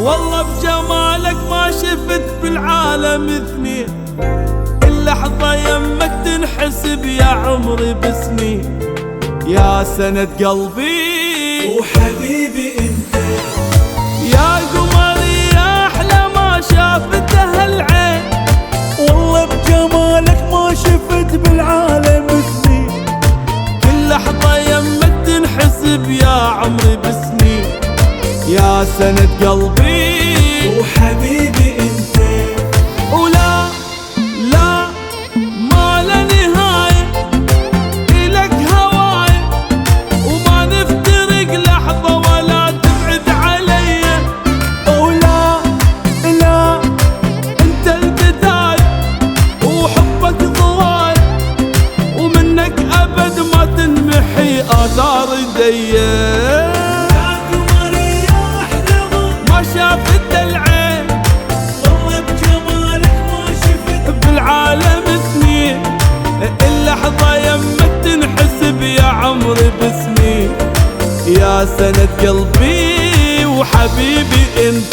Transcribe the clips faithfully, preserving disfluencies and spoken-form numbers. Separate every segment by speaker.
Speaker 1: والله بجمالك ما شفت بالعالم اثنين، اللحظة يمك تنحسب يا عمري بسنين. يا سند قلبي
Speaker 2: وحبيبي انت،
Speaker 1: يا قمري يا احلى ما شافته العين،
Speaker 2: والله بجمالك ما شفت بالعالم اثنين،
Speaker 1: كل لحظة يمك تنحسب يا عمري بسنين. يا سند قلبي
Speaker 2: وحبيبي انت،
Speaker 1: ولا لا ما لا نهاية إلك هواية، وما نفترق لحظة ولا تبعد علي.
Speaker 2: ولا لا
Speaker 1: انت البداية وحبك ضوايا، ومنك أبد ما تنمحي آثار ايديا. ما شافت العين
Speaker 2: والله بجمالك ما شفت
Speaker 1: بالعالم اثنين، اللحظة يمك تنحسب يا عمري بسنين. يا سند قلبي وحبيبي انت.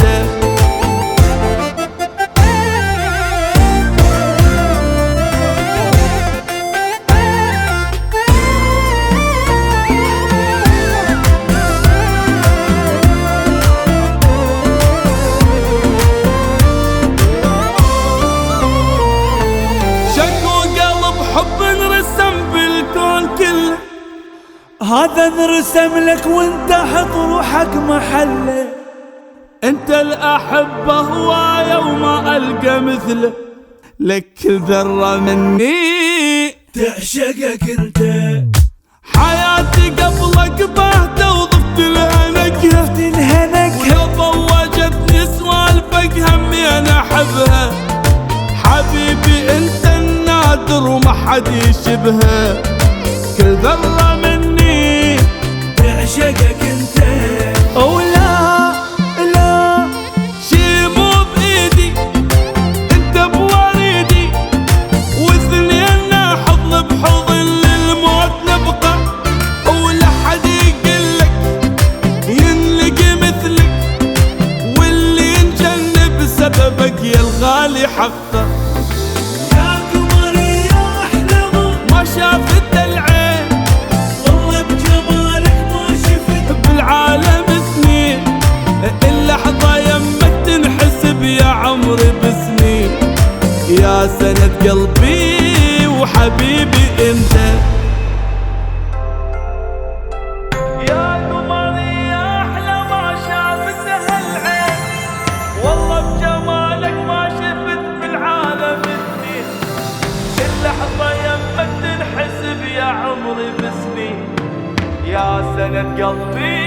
Speaker 2: هذا انرسم لك وانت حط روحك محله،
Speaker 1: انت الأحبة هواية وما ألقى مثله، لك كل ذرة مني
Speaker 2: تعشقك انت،
Speaker 1: حياتي قبلك بهتة وضفت لها نكهة،
Speaker 2: ضفت لها نكهة،
Speaker 1: ولو ضوجتني سوالفك همي انا احبها. حبيبي انت النادر وما حد يشبهه، كل ذرة مني
Speaker 2: تعشقك انت،
Speaker 1: ولا لا شي مو بايدي انت بوريدي، واثنين حضن بحضن للموت نبقى، ولا حد يقلك ينلقي مثلك، واللي ينجن بسببك يا الغالي حقه.
Speaker 2: يا قمري يا احلى
Speaker 1: ما شافت العين
Speaker 2: والله بجمالك ما شفت
Speaker 1: بالعالم اثنين، اللحظة يمك تنحسب يا عمري بسنين. يا سند قلبي وحبيبي انت. يا قمري يا احلى ما شافته العين، والله بجمالك ما شفت بالعالم اثنين، اللحظة يمك تنحسب يا عمري بسنين. يا سند قلبي